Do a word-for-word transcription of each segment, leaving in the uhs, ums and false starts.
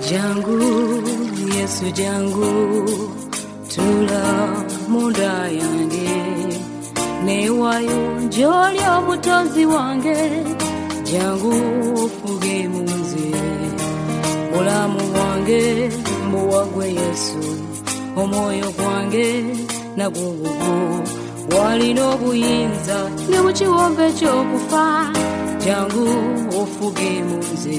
Jangu, Yesu jangu, tula munda yange, newayo njoli obutonzi wange, jangu ofuge munze, mulamu wange mbuwagwe Yesu, omwoyo gwange nagugugu, walina obuyinza ne mu kiwombe ky'okufa, jangu ofuge munze.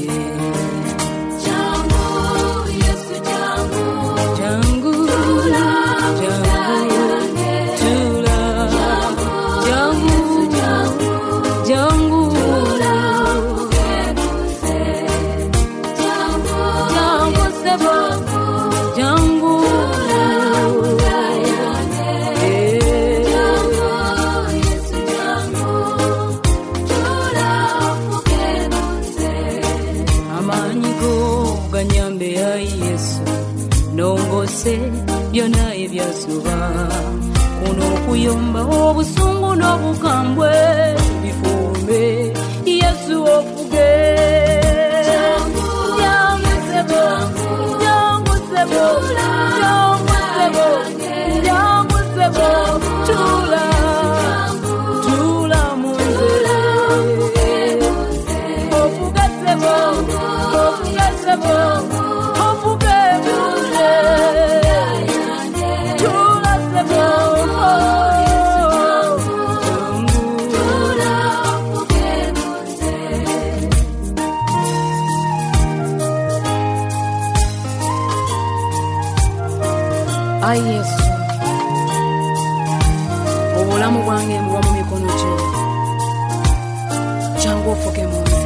Byona ebyasuba kuno kuyomba obusungu n'obukambwe bifumbe Yesu ofuge jangu sebo jangu sebo jangu sebo tula tula munze ofuge sebo ofuge sebo ofuge munze Ay Yesu, obulamu bwange mbuwa mu mikono gyo, jangu ofuge munze.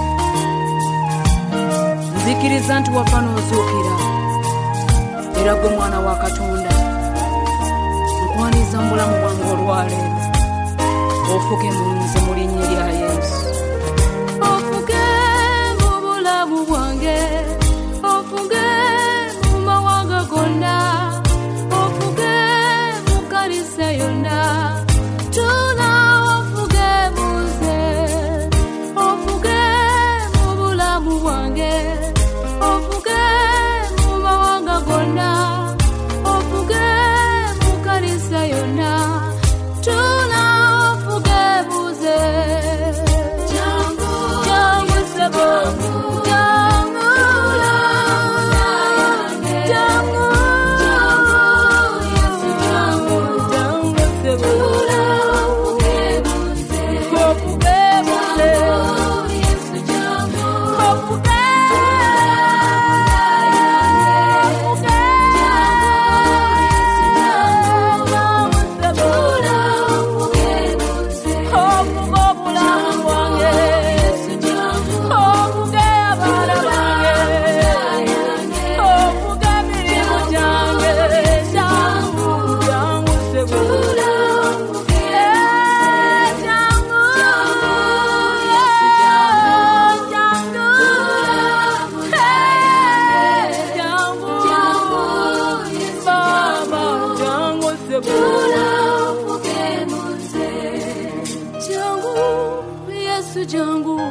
Nzikiriza nti wafa n'ozuukira, era gwe mwana wa Katonda. Nkwaniza mu bulamu bwange olwaleero, ofuge munze mu linnya lya Yesu. Ofuge mu bulamu bwange, ofuge mu mawanga gonna, ofuge mu kanisa yonna, tula ofuge munze, ofuge mu bulamu bwange, ofuge mu mawanga gonna, ofuge mu kanisa yonna, tula ofuge munze. Jangu, jangu sebo, jangu, jangu, Yesu jangu, jangu sebo, ofuge munze, Yesu jangu, ofuge, ofuge, Jangu, Yesu jangu,